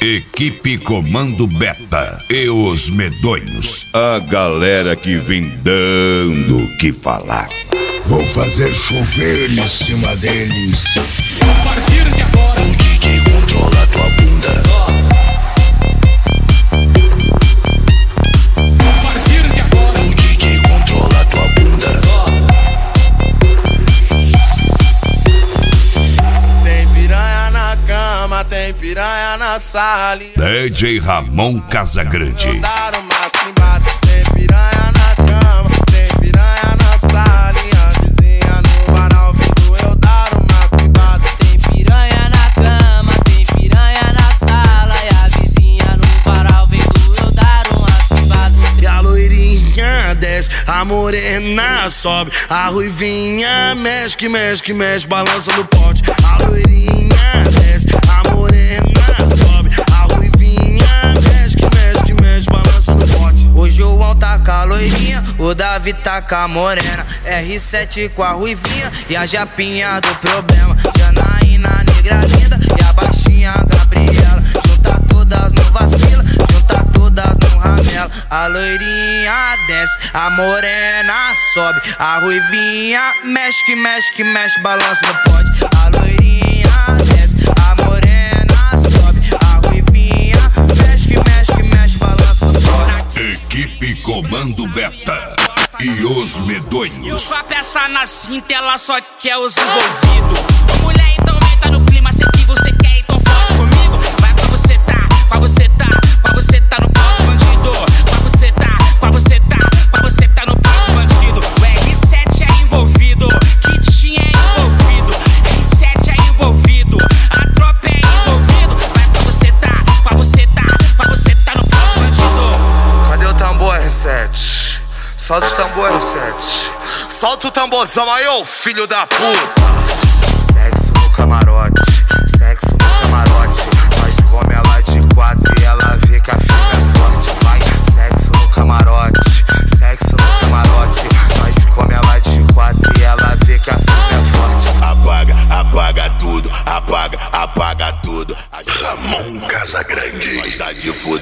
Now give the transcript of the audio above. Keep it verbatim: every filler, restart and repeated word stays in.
Equipe Comando Beta e os medonhos. A galera que vem dando o que falar. Vou fazer chover em cima deles. A partir de agora, o D J controla tua bunda. A partir de agora, o D J controla tua bunda. Tem piranha na cama, tem piranha na sala. D J Ramon Casagrande. Rodaram mais embaixo. Tem piranha na cama, tem piranha na sala. E a vizinha no varal vindo eu dar uma pimbada. Tem piranha na cama, tem piranha na sala. E a vizinha no varal vendo eu dar umas pimbadas. E a loirinha desce, a morena sobe. A ruivinha mexe, que mexe, que mexe, balança no pote. A loirinha desce, a morena sobe. A ruivinha mexe, que mexe, que mexe, balança no pote. O João tá com a loirinha, o Davi tá com a morena. R sete com a ruivinha e a japinha do problema. Janaína, negra linda e a baixinha Gabriela. Junta todas no vacila, junta todas no ramela. A loirinha desce, a morena sobe. A ruivinha mexe, que mexe, que mexe, balança no pote. A loirinha desce, a morena sobe. A ruivinha mexe, que mexe, que mexe, balança no pote. Equipe Comando Beta e os medonhos. Com a peça na cinta, ela só quer os envolvidos. Ô mulher, então entra no clima, sei que você quer, então fode comigo. Vai pra você tá, pra você tá, pra você tá no pau de bandido. Pra você tá, pra você tá, pra você tá no pau de bandido. O R sete é envolvido, Kitinha é envolvido, R sete é envolvido, a tropa é envolvido. Vai pra você tá, pra você tá, pra você tá no pau de bandido. Cadê o tambor R sete? Solta o tambor R sete. Solta o tamborzão aí, ô filho da puta. Sexo no camarote, sexo no camarote. Nós come ela de quatro e ela vê que a firma é forte. Vai, sexo no camarote, sexo no camarote. Nós come ela de quatro e ela vê que a firma é forte. Apaga, apaga tudo, apaga, apaga tudo. Ramon Casagrande. Nós tá de fuder.